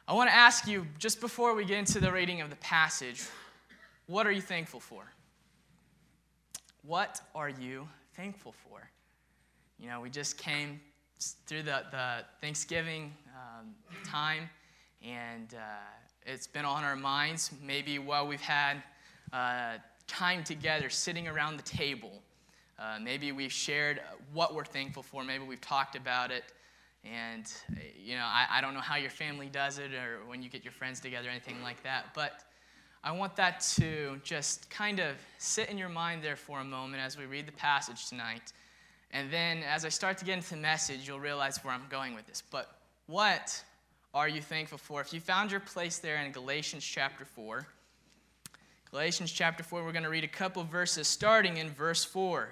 I want to ask you, just before we get into the reading of the passage, what are you thankful for? What are you thankful for? You know, we just came through the Thanksgiving time, and it's been on our minds. Maybe while we've had time together, sitting around the table, maybe we've shared what we're thankful for. Maybe we've talked about it. And, you know, I don't know how your family does it or when you get your friends together, anything like that. But I want that to just kind of sit in your mind there for a moment as we read the passage tonight. And then as I start to get into the message, you'll realize where I'm going with this. But what are you thankful for? If you found your place there in Galatians chapter 4, Galatians chapter 4, we're going to read a couple verses starting in verse 4.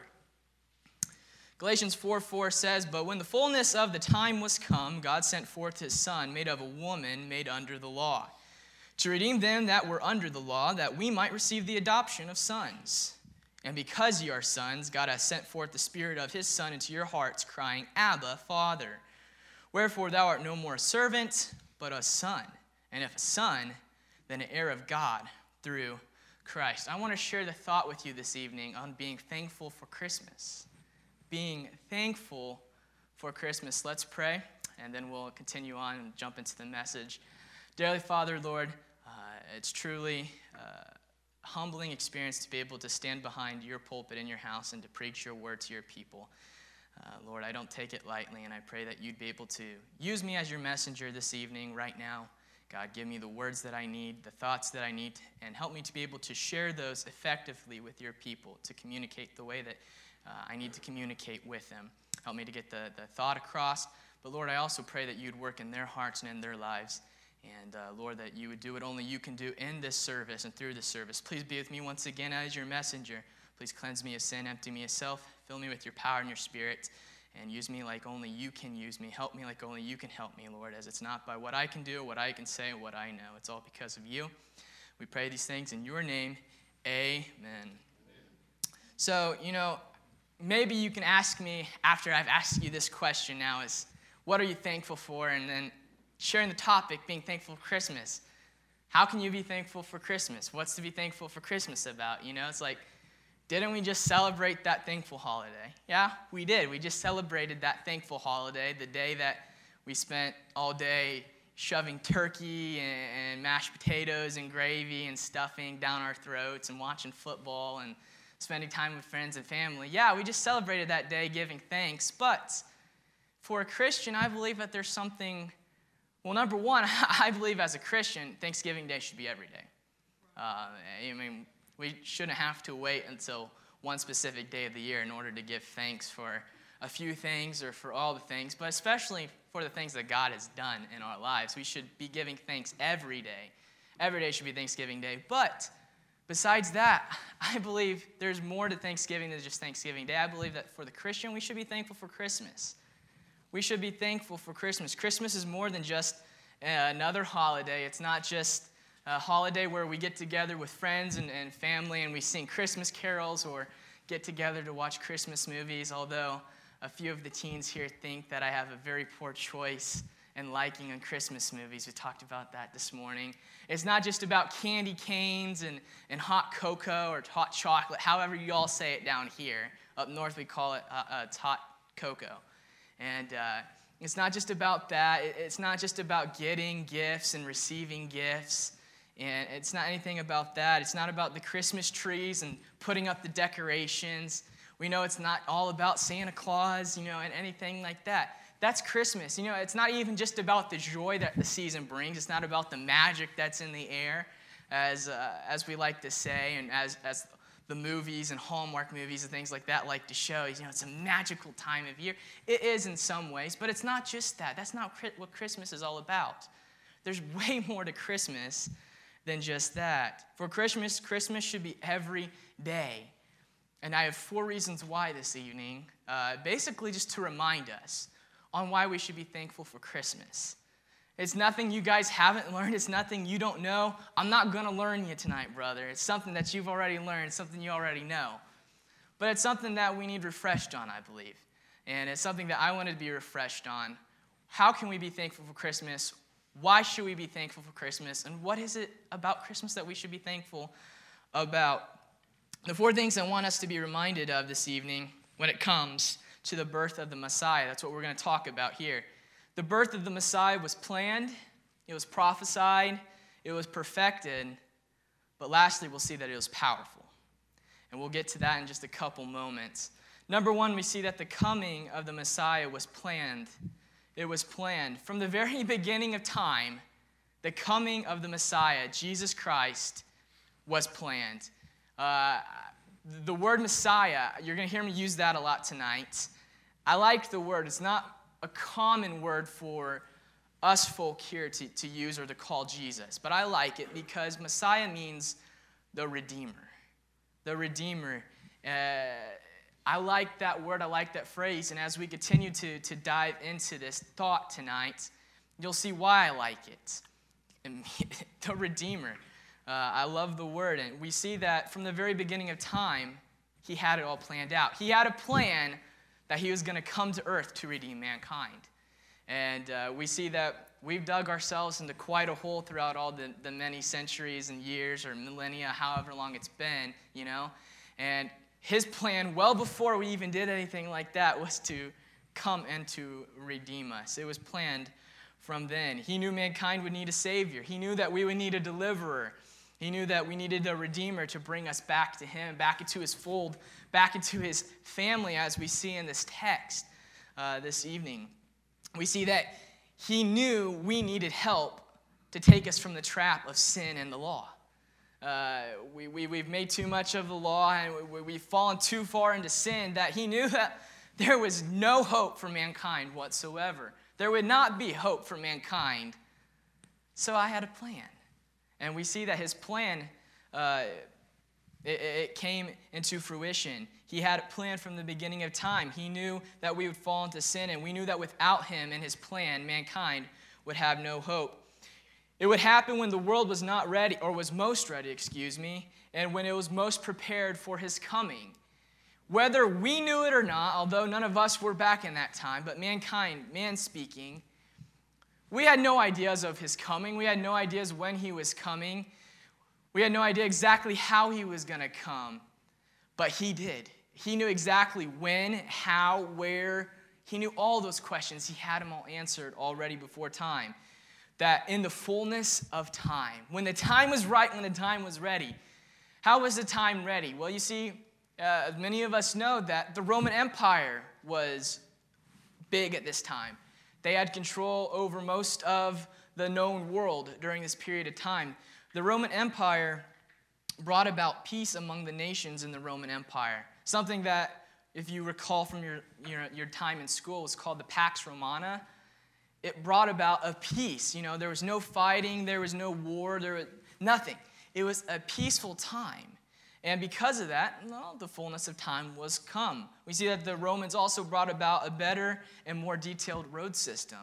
Galatians 4:4 says, "But when the fullness of the time was come, God sent forth his Son, made of a woman, made under the law, to redeem them that were under the law, that we might receive the adoption of sons. And because ye are sons, God hath sent forth the Spirit of his Son into your hearts, crying, Abba, Father. Wherefore thou art no more a servant, but a son. And if a son, then an heir of God through Christ." I want to share the thought with you this evening on being thankful for Christmas. Being thankful for Christmas. Let's pray, and then we'll continue on and jump into the message. Dearly Father, Lord, it's truly a humbling experience to be able to stand behind your pulpit in your house and to preach your word to your people. Lord, I don't take it lightly, and I pray that you'd be able to use me as your messenger this evening, right now. God, give me the words that I need, the thoughts that I need, and help me to be able to share those effectively with your people, to communicate the way that I need to communicate with them. Help me to get the thought across. But Lord, I also pray that you'd work in their hearts and in their lives. And Lord, that you would do what only you can do in this service and through this service. Please be with me once again as your messenger. Please cleanse me of sin, empty me of self, fill me with your power and your spirit, and use me like only you can use me. Help me like only you can help me, Lord, as it's not by what I can do, what I can say, or what I know. It's all because of you. We pray these things in your name. Amen. So, you know, maybe you can ask me after I've asked you this question now is, what are you thankful for? And then sharing the topic, being thankful for Christmas. How can you be thankful for Christmas? What's to be thankful for Christmas about? You know, it's like, didn't we just celebrate that thankful holiday? Yeah, we did. We just celebrated that thankful holiday, the day that we spent all day shoving turkey and mashed potatoes and gravy and stuffing down our throats and watching football and spending time with friends and family. Yeah, we just celebrated that day giving thanks. But for a Christian, I believe that there's something, well, number one, I believe as a Christian, Thanksgiving Day should be every day. I mean, we shouldn't have to wait until one specific day of the year in order to give thanks for a few things or for all the things, but especially for the things that God has done in our lives. We should be giving thanks every day. Every day should be Thanksgiving Day. But besides that, I believe there's more to Thanksgiving than just Thanksgiving Day. I believe that for the Christian, we should be thankful for Christmas. We should be thankful for Christmas. Christmas is more than just another holiday. It's not just a holiday where we get together with friends and family and we sing Christmas carols or get together to watch Christmas movies, although a few of the teens here think that I have a very poor choice and liking on Christmas movies. We talked about that this morning. It's not just about candy canes and hot cocoa or hot chocolate, however you all say it down here. Up north, we call it hot cocoa. And it's not just about that. It's not just about getting gifts and receiving gifts. And it's not anything about that. It's not about the Christmas trees and putting up the decorations. We know it's not all about Santa Claus, you know, and anything like that. That's Christmas. You know, it's not even just about the joy that the season brings. It's not about the magic that's in the air, as we like to say, and as the movies and Hallmark movies and things like that like to show. You know, it's a magical time of year. It is in some ways, but it's not just that. That's not what Christmas is all about. There's way more to Christmas than just that. For Christmas, Christmas should be every day. And I have 4 reasons why this evening, basically just to remind us on why we should be thankful for Christmas. It's nothing you guys haven't learned. It's nothing you don't know. I'm not going to learn you tonight, brother. It's something that you've already learned, something you already know. But it's something that we need refreshed on, I believe. And it's something that I want to be refreshed on. How can we be thankful for Christmas? Why should we be thankful for Christmas? And what is it about Christmas that we should be thankful about? The 4 things I want us to be reminded of this evening when it comes to the birth of the Messiah. That's what we're going to talk about here. The birth of the Messiah was planned, it was prophesied, it was perfected, but lastly, we'll see that it was powerful. And we'll get to that in just a couple moments. Number 1, we see that the coming of the Messiah was planned. It was planned. From the very beginning of time, the coming of the Messiah, Jesus Christ, was planned. The word Messiah, you're going to hear me use that a lot tonight. I like the word. It's not a common word for us folk here to use or to call Jesus, but I like it because Messiah means the Redeemer. The Redeemer. I like that word. I like that phrase. And as we continue to dive into this thought tonight, you'll see why I like it. The Redeemer. I love the word. And we see that from the very beginning of time, he had it all planned out. He had a plan that he was going to come to earth to redeem mankind. And we see that we've dug ourselves into quite a hole throughout all the many centuries and years or millennia, however long it's been, And his plan, well before we even did anything like that, was to come and to redeem us. It was planned from then. He knew mankind would need a Savior. He knew that we would need a deliverer. He knew that we needed a Redeemer to bring us back to him, back into his fold, back into his family, as we see in this text this evening. We see that he knew we needed help to take us from the trap of sin and the law. We've made too much of the law, and we've fallen too far into sin that he knew that there was no hope for mankind whatsoever. There would not be hope for mankind. So I had a plan. And we see that his plan, it came into fruition. He had a plan from the beginning of time. He knew that we would fall into sin, and we knew that without him and his plan, mankind would have no hope. It would happen when the world was not ready, or was most ready, and when it was most prepared for his coming. Whether we knew it or not, although none of us were back in that time, but mankind, man speaking, we had no ideas of his coming. We had no ideas when he was coming. We had no idea exactly how he was going to come, but he did. He knew exactly when, how, where. He knew all those questions. He had them all answered already before time. That in the fullness of time, when the time was right, when the time was ready. How was the time ready? Well, you see, many of us know that the Roman Empire was big at this time. They had control over most of the known world during this period of time. The Roman Empire brought about peace among the nations in the Roman Empire. Something that, if you recall from your time in school, was called the Pax Romana. It brought about a peace. There was no fighting, there was no war, there was nothing. It was a peaceful time. And because of that, the fullness of time was come. We see that the Romans also brought about a better and more detailed road system.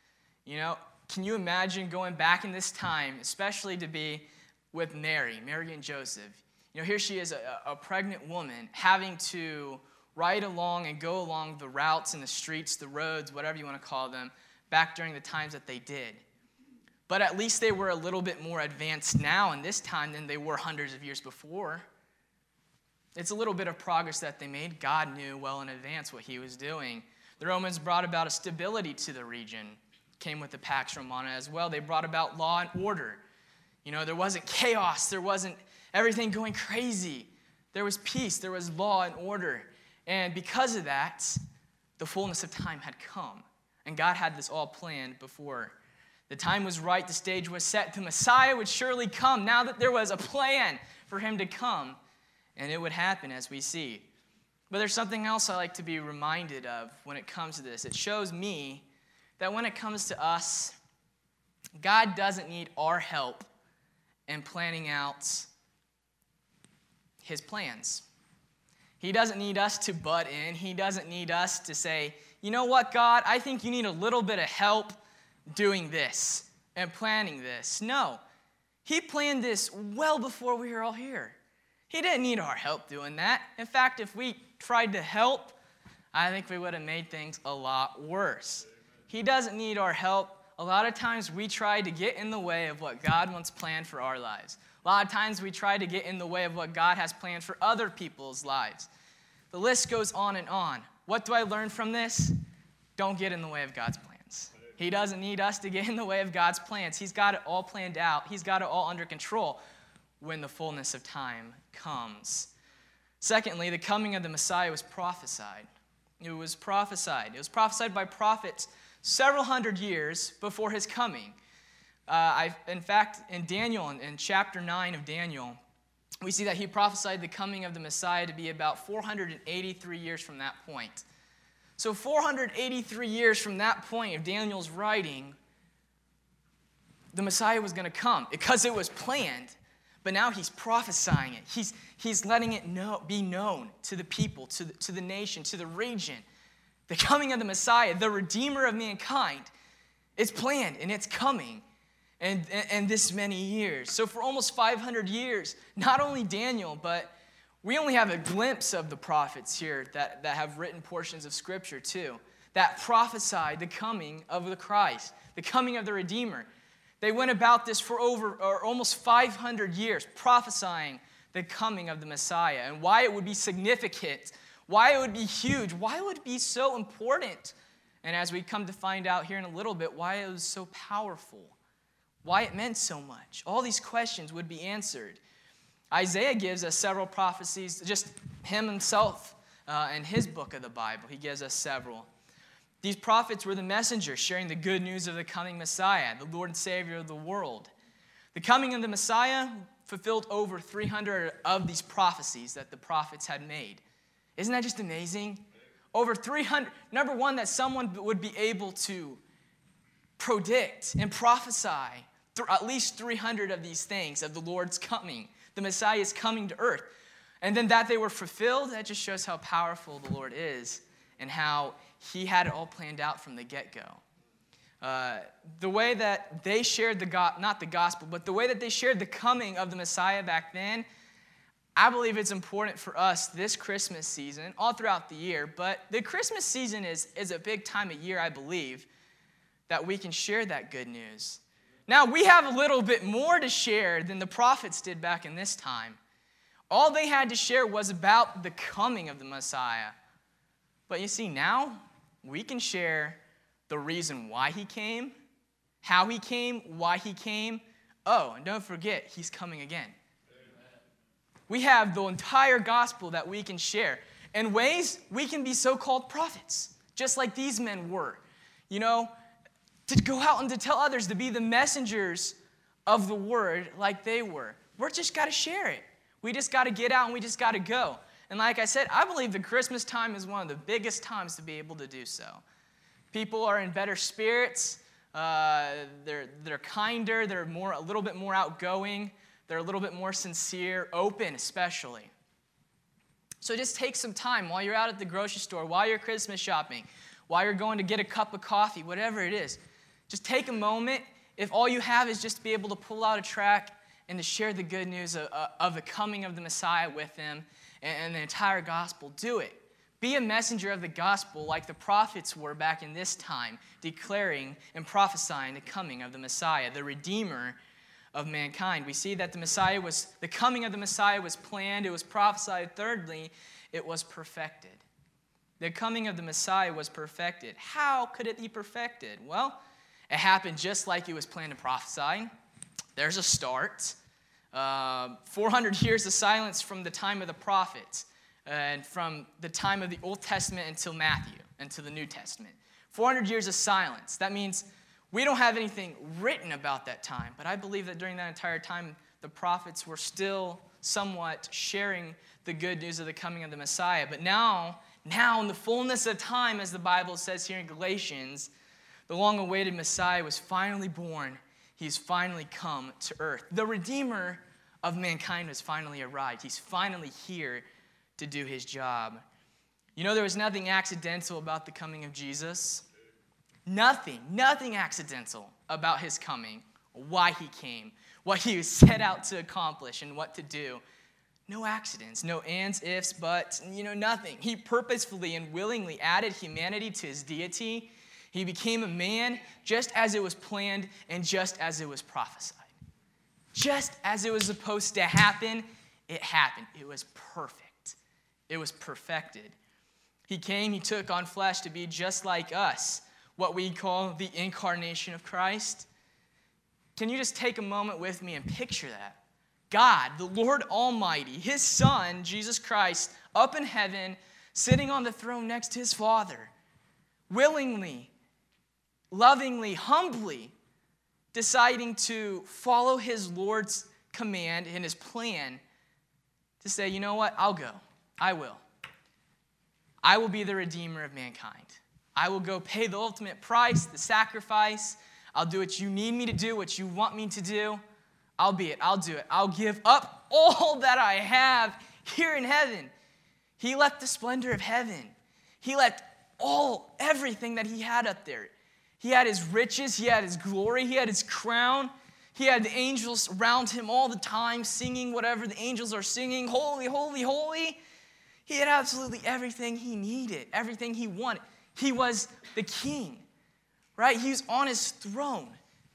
Can you imagine going back in this time, especially to be with Mary and Joseph? Here she is, a pregnant woman, having to ride along and go along the routes and the streets, the roads, whatever you want to call them, back during the times that they did. But at least they were a little bit more advanced now in this time than they were hundreds of years before. It's a little bit of progress that they made. God knew well in advance what he was doing. The Romans brought about a stability to the region. Came with the Pax Romana as well. They brought about law and order. There wasn't chaos. There wasn't everything going crazy. There was peace. There was law and order. And because of that, the fullness of time had come. And God had this all planned before. The time was right. The stage was set. The Messiah would surely come now that there was a plan for him to come. And it would happen as we see. But there's something else I like to be reminded of when it comes to this. It shows me that when it comes to us, God doesn't need our help in planning out his plans. He doesn't need us to butt in. He doesn't need us to say, you know what, God, I think you need a little bit of help doing this and planning this. No, he planned this well before we were all here. He didn't need our help doing that. In fact, if we tried to help, I think we would have made things a lot worse. He doesn't need our help. a lot of times we try to get in the way of what God wants planned for our lives. A lot of times we try to get in the way of what God has planned for other people's lives. The list goes on and on. What do I learn from this? Don't get in the way of God's plans. He doesn't need us to get in the way of God's plans. He's got it all planned out. He's got it all under control when the fullness of time comes. Secondly, the coming of the Messiah was prophesied. It was prophesied. It was prophesied by prophets several hundred years before his coming. In fact, in Daniel, in chapter 9 of Daniel, we see that he prophesied the coming of the Messiah to be about 483 years from that point. So 483 years from that point of Daniel's writing, the Messiah was going to come because it was planned. But now he's prophesying it. He's letting it be known to the people, to the nation, to the region. The coming of the Messiah, the Redeemer of mankind, it's planned and it's coming. And this many years. So for almost 500 years, not only Daniel, but we only have a glimpse of the prophets here that have written portions of Scripture too, that prophesied the coming of the Christ, the coming of the Redeemer. They went about this for almost 500 years, prophesying the coming of the Messiah and why it would be significant, why it would be huge, why it would be so important. And as we come to find out here in a little bit, why it was so powerful. Why it meant so much. All these questions would be answered. Isaiah gives us several prophecies, just him himself in his book of the Bible. He gives us several. These prophets were the messengers sharing the good news of the coming Messiah, the Lord and Savior of the world. The coming of the Messiah fulfilled over 300 of these prophecies that the prophets had made. Isn't that just amazing? Over 300. Number one, that someone would be able to predict and prophesy at least 300 of these things of the Lord's coming. The Messiah is coming to earth. And then that they were fulfilled, that just shows how powerful the Lord is and how he had it all planned out from the get-go. The way that they shared not the gospel, but the way that they shared the coming of the Messiah back then, I believe it's important for us this Christmas season, all throughout the year, but the Christmas season is a big time of year, I believe, that we can share that good news. Now, we have a little bit more to share than the prophets did back in this time. All they had to share was about the coming of the Messiah. But you see, now we can share the reason why he came, how he came, why he came. Oh, and don't forget, he's coming again. Amen. We have the entire gospel that we can share. In ways, we can be so-called prophets, just like these men were. You know, to go out and to tell others, to be the messengers of the word like they were. We're just got to share it. We just got to get out and we just got to go. And like I said, I believe the Christmas time is one of the biggest times to be able to do so. People are in better spirits. They're kinder. They're a little bit more outgoing. They're a little bit more sincere, open especially. So just take some time while you're out at the grocery store, while you're Christmas shopping, while you're going to get a cup of coffee, whatever it is. Just take a moment. If all you have is just to be able to pull out a tract and to share the good news of the coming of the Messiah with them and the entire gospel, do it. Be a messenger of the gospel like the prophets were back in this time, declaring and prophesying the coming of the Messiah, the Redeemer of mankind. We see that the coming of the Messiah was planned, it was prophesied. Thirdly, it was perfected. The coming of the Messiah was perfected. How could it be perfected? Well, it happened just like it was planned and prophesied. There's a start. 400 years of silence from the time of the prophets and from the time of the Old Testament until Matthew, until the New Testament. 400 years of silence. That means we don't have anything written about that time, but I believe that during that entire time, the prophets were still somewhat sharing the good news of the coming of the Messiah. But now in the fullness of time, as the Bible says here in Galatians, the long-awaited Messiah was finally born. He's finally come to earth. The Redeemer of mankind has finally arrived. He's finally here to do his job. You know, there was nothing accidental about the coming of Jesus. Nothing accidental about his coming, why he came, what he was set out to accomplish, and what to do. No accidents, no ands, ifs, buts, nothing. He purposefully and willingly added humanity to his deity. He became a man just as it was planned and just as it was prophesied. Just as it was supposed to happen, it happened. It was perfect. It was perfected. He came, he took on flesh to be just like us, what we call the incarnation of Christ. Can you just take a moment with me and picture that? God, the Lord Almighty, his Son, Jesus Christ, up in heaven, sitting on the throne next to his Father, willingly, lovingly, humbly, deciding to follow his Lord's command and his plan to say, you know what, I'll go. I will. I will be the Redeemer of mankind. I will go pay the ultimate price, the sacrifice. I'll do what you need me to do, what you want me to do. I'll be it. I'll do it. I'll give up all that I have here in heaven. He left the splendor of heaven. He left everything that he had up there. He had his riches. He had his glory. He had his crown. He had the angels around him all the time singing whatever the angels are singing. Holy, holy, holy. He had absolutely everything he needed, everything he wanted. He was the king, right? He was on his throne.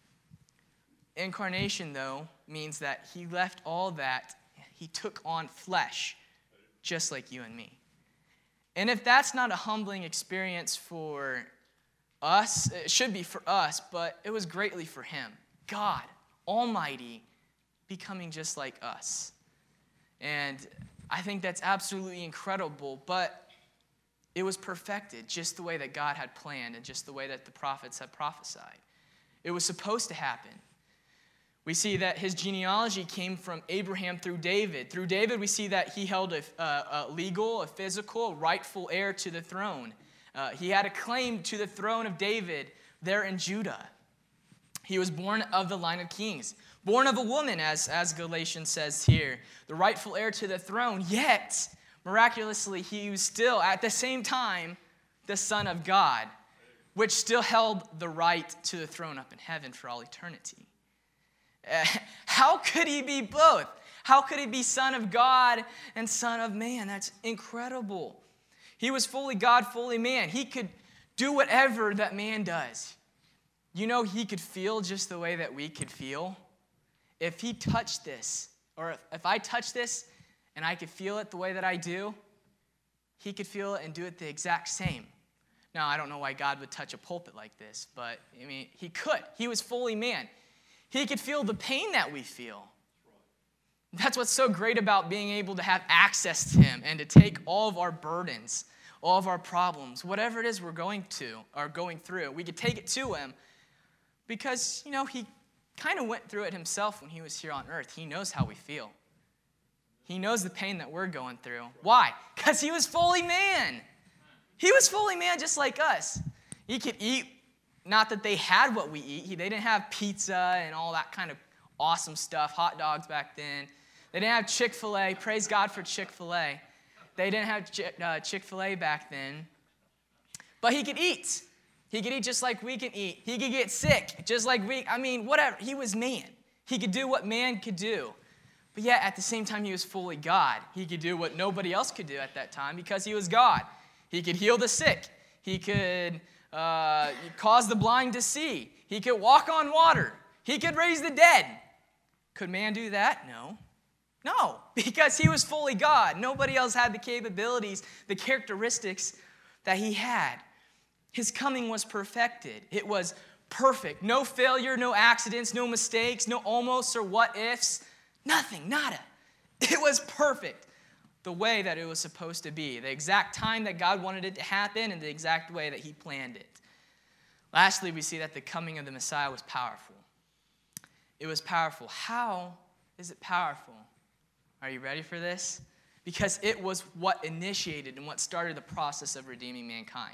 Incarnation, though, means that he left all that. He took on flesh, just like you and me. And if that's not a humbling experience for us, it should be for us, but it was greatly for him. God Almighty becoming just like us. And I think that's absolutely incredible, but it was perfected just the way that God had planned and just the way that the prophets had prophesied. It was supposed to happen. We see that his genealogy came from Abraham through David. Through David, we see that he held a legal, a physical, rightful heir to the throne. He had a claim to the throne of David there in Judah. He was born of the line of kings, born of a woman, as Galatians says here, the rightful heir to the throne. Yet, miraculously, he was still, at the same time, the Son of God, which still held the right to the throne up in heaven for all eternity. How could he be both? How could he be Son of God and Son of man? That's incredible. He was fully God, fully man. He could do whatever that man does. You know, he could feel just the way that we could feel. If he touched this, or if I touch this and I could feel it the way that I do, he could feel it and do it the exact same. Now, I don't know why God would touch a pulpit like this, but I mean, he could. He was fully man. He could feel the pain that we feel. That's what's so great about being able to have access to him and to take all of our burdens, all of our problems, whatever it is we're going through, we could take it to him because, you know, he kind of went through it himself when he was here on earth. He knows how we feel. He knows the pain that we're going through. Why? Because he was fully man. He was fully man just like us. He could eat. Not that they had what we eat. They didn't have pizza and all that kind of awesome stuff, hot dogs back then. They didn't have Chick-fil-A. Praise God for Chick-fil-A. They didn't have Chick-fil-A back then. But he could eat. He could eat just like we can eat. He could get sick just like whatever. He was man. He could do what man could do. But yet, at the same time, he was fully God. He could do what nobody else could do at that time because he was God. He could heal the sick. He could cause the blind to see. He could walk on water. He could raise the dead. Could man do that? No, because he was fully God. Nobody else had the capabilities, the characteristics that he had. His coming was perfected. It was perfect. No failure, no accidents, no mistakes, no almosts or what ifs. Nothing, nada. It was perfect. The way that it was supposed to be, the exact time that God wanted it to happen, and the exact way that he planned it. Lastly, we see that the coming of the Messiah was powerful. It was powerful. How is it powerful? Are you ready for this? Because it was what initiated and what started the process of redeeming mankind.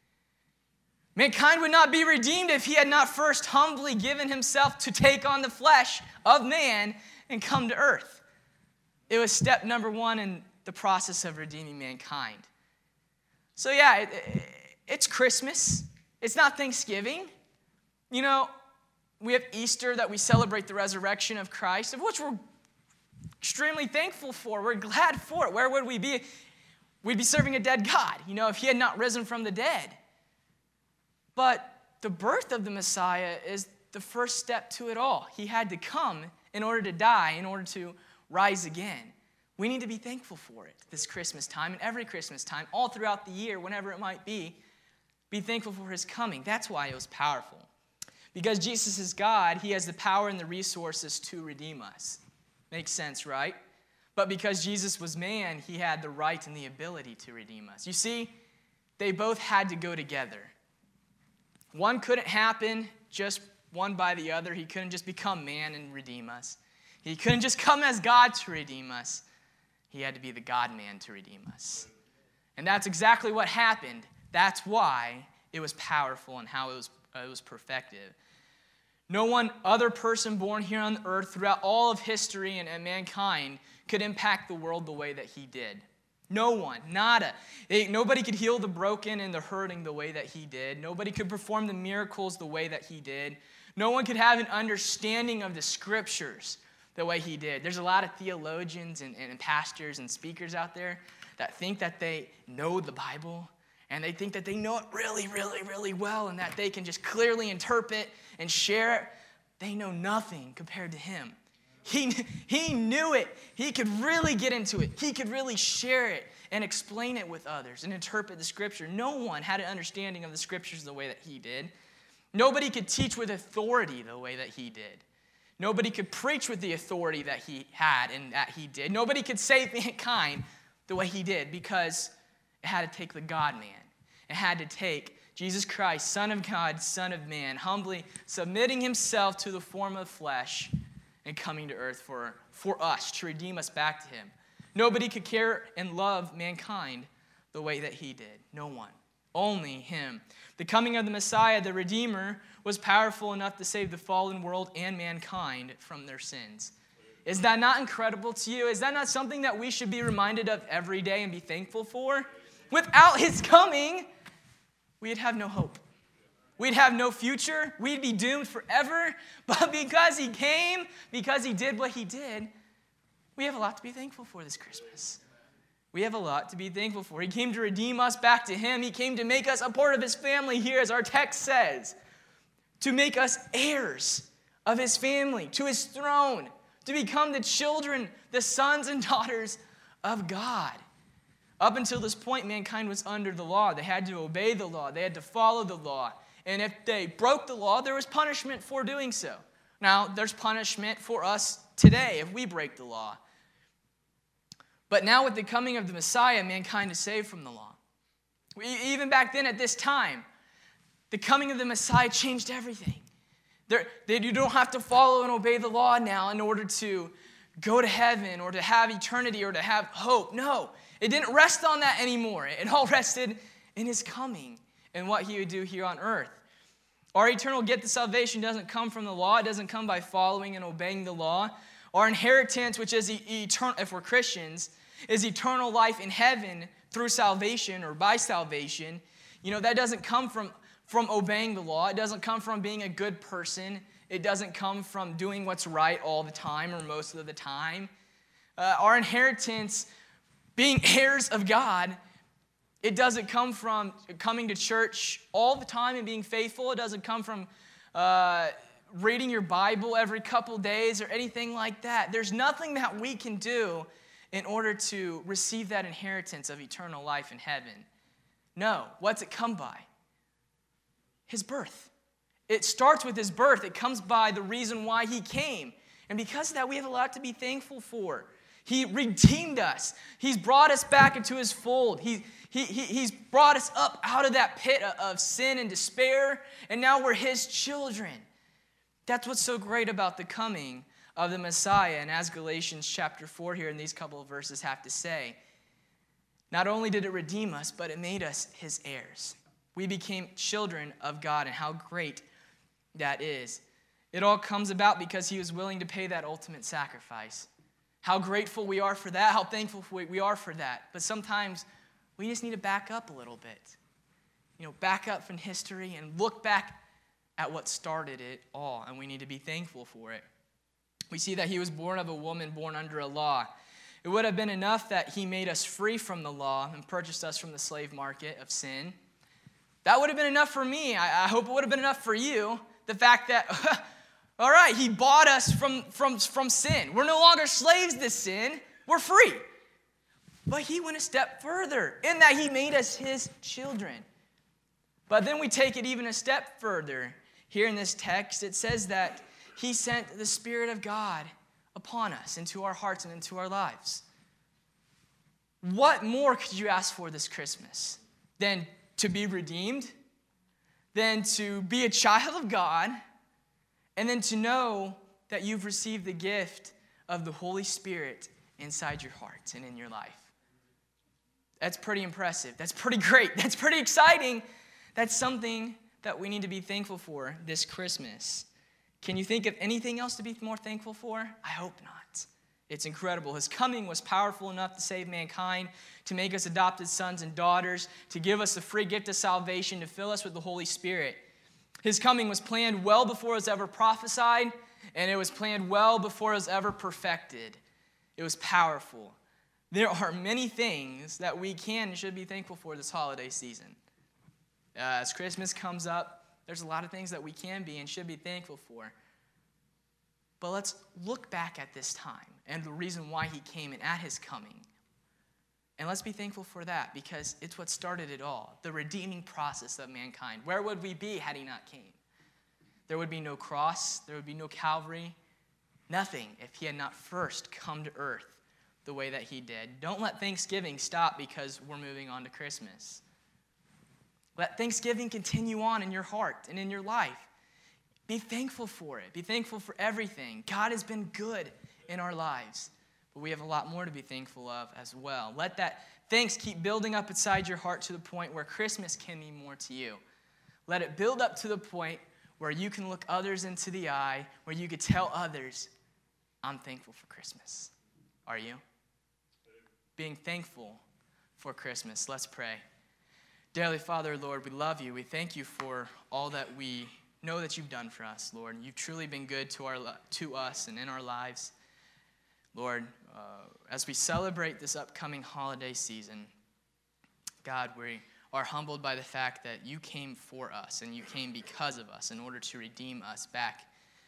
Mankind would not be redeemed if he had not first humbly given himself to take on the flesh of man and come to earth. It was step number one in the process of redeeming mankind. So yeah, it's Christmas. It's not Thanksgiving. You know, we have Easter that we celebrate the resurrection of Christ, of which we're extremely thankful for. We're glad for it. Where would we be? We'd be serving a dead God, you know, if he had not risen from the dead. But the birth of the Messiah is the first step to it all. He had to come in order to die, in order to rise again. We need to be thankful for it this Christmas time and every Christmas time, all throughout the year, whenever it might be. Be thankful for his coming. That's why it was powerful. Because Jesus is God, he has the power and the resources to redeem us. Makes sense, right? But because Jesus was man, he had the right and the ability to redeem us. You see, they both had to go together. One couldn't happen just one by the other. He couldn't just become man and redeem us. He couldn't just come as God to redeem us. He had to be the God-man to redeem us. And that's exactly what happened. That's why it was powerful and how it was perfected. No one other person born here on earth throughout all of history and mankind could impact the world the way that he did. No one, nada. Nobody could heal the broken and the hurting the way that he did. Nobody could perform the miracles the way that he did. No one could have an understanding of the scriptures the way he did. There's a lot of theologians and pastors and speakers out there that think that they know the Bible, and they think that they know it really, really, really well, and that they can just clearly interpret and share it. They know nothing compared to him. He knew it. He could really get into it. He could really share it and explain it with others and interpret the scripture. No one had an understanding of the scriptures the way that he did. Nobody could teach with authority the way that he did. Nobody could preach with the authority that he had and that he did. Nobody could save mankind the way he did, because it had to take the God-man. It had to take Jesus Christ, Son of God, Son of man, humbly submitting himself to the form of flesh and coming to earth for us, to redeem us back to him. Nobody could care and love mankind the way that he did. No one. Only him. The coming of the Messiah, the Redeemer, was powerful enough to save the fallen world and mankind from their sins. Is that not incredible to you? Is that not something that we should be reminded of every day and be thankful for? Without his coming, we'd have no hope. We'd have no future. We'd be doomed forever. But because he came, because he did what he did, we have a lot to be thankful for this Christmas. We have a lot to be thankful for. He came to redeem us back to him. He came to make us a part of his family here, as our text says, to make us heirs of his family, to his throne, to become the children, the sons and daughters of God. Up until this point, mankind was under the law. They had to obey the law. They had to follow the law. And if they broke the law, there was punishment for doing so. Now, there's punishment for us today if we break the law. But now with the coming of the Messiah, mankind is saved from the law. Even back then at this time, the coming of the Messiah changed everything. You don't have to follow and obey the law now in order to go to heaven or to have eternity or to have hope. No, it didn't rest on that anymore. It all rested in his coming and what he would do here on earth. Our eternal gift of salvation doesn't come from the law. It doesn't come by following and obeying the law. Our inheritance, which is eternal, if we're Christians, is eternal life in heaven through salvation or by salvation. That doesn't come from obeying the law. It doesn't come from being a good person. It doesn't come from doing what's right all the time or most of the time. Our inheritance, being heirs of God, it doesn't come from coming to church all the time and being faithful. It doesn't come from reading your Bible every couple days or anything like that. There's nothing that we can do in order to receive that inheritance of eternal life in heaven. No. What's it come by? His birth. It starts with his birth. It comes by the reason why he came. And because of that, we have a lot to be thankful for. He redeemed us. He's brought us back into his fold. He's brought us up out of that pit of sin and despair, and now we're his children. That's what's so great about the coming of the Messiah. And as Galatians chapter 4 here in these couple of verses have to say, not only did it redeem us, but it made us his heirs. We became children of God, and how great that is. It all comes about because he was willing to pay that ultimate sacrifice. How grateful we are for that, how thankful we are for that. But sometimes we just need to back up a little bit. Back up from history and look back at what started it all, and we need to be thankful for it. We see that he was born of a woman born under a law. It would have been enough that he made us free from the law and purchased us from the slave market of sin. That would have been enough for me. I hope it would have been enough for you. The fact that, all right, he bought us from sin. We're no longer slaves to sin. We're free. But he went a step further in that he made us his children. But then we take it even a step further. Here in this text, it says that he sent the Spirit of God upon us, into our hearts and into our lives. What more could you ask for this Christmas than to be redeemed, than to be a child of God, and then to know that you've received the gift of the Holy Spirit inside your heart and in your life? That's pretty impressive. That's pretty great. That's pretty exciting. That's something that we need to be thankful for this Christmas. Can you think of anything else to be more thankful for? I hope not. It's incredible. His coming was powerful enough to save mankind, to make us adopted sons and daughters, to give us the free gift of salvation, to fill us with the Holy Spirit. His coming was planned well before it was ever prophesied, and it was planned well before it was ever perfected. It was powerful. There are many things that we can and should be thankful for this holiday season. As Christmas comes up, there's a lot of things that we can be and should be thankful for. But let's look back at this time and the reason why he came and at his coming. And let's be thankful for that, because it's what started it all, the redeeming process of mankind. Where would we be had he not came? There would be no cross, there would be no Calvary, nothing if he had not first come to earth the way that he did. Don't let Thanksgiving stop because we're moving on to Christmas. Let Thanksgiving continue on in your heart and in your life. Be thankful for it. Be thankful for everything. God has been good in our lives, but we have a lot more to be thankful of as well. Let that thanks keep building up inside your heart to the point where Christmas can mean more to you. Let it build up to the point where you can look others into the eye, where you could tell others, I'm thankful for Christmas. Are you? Being thankful for Christmas. Let's pray. Dearly Father, Lord, we love you. We thank you for all that we know that you've done for us, Lord. You've truly been good to us and in our lives. Lord, as we celebrate this upcoming holiday season, God, we are humbled by the fact that you came for us and you came because of us in order to redeem us back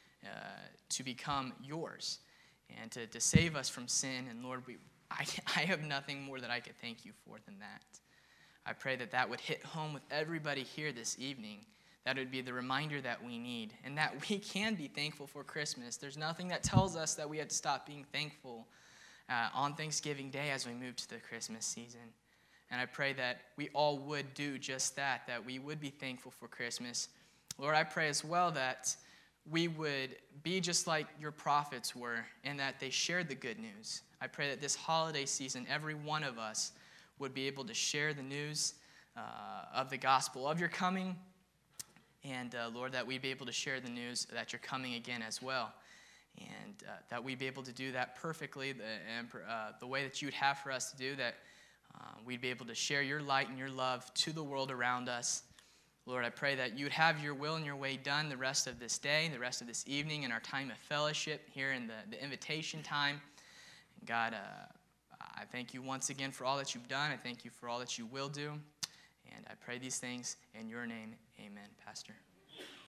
to become yours and to save us from sin. And Lord, I have nothing more that I could thank you for than that. I pray that that would hit home with everybody here this evening. That would be the reminder that we need, and that we can be thankful for Christmas. There's nothing that tells us that we have to stop being thankful on Thanksgiving Day as we move to the Christmas season. And I pray that we all would do just that we would be thankful for Christmas. Lord, I pray as well that we would be just like your prophets were, and that they shared the good news. I pray that this holiday season, every one of us would be able to share the news of the gospel of your coming. And Lord, that we'd be able to share the news that you're coming again as well. And that we'd be able to do that perfectly the way that you would have for us to do that. We'd be able to share your light and your love to the world around us. Lord, I pray that you would have your will and your way done the rest of this day, the rest of this evening, in our time of fellowship here in the invitation time. And God, I thank you once again for all that you've done. I thank you for all that you will do. And I pray these things in your name. Amen, Pastor.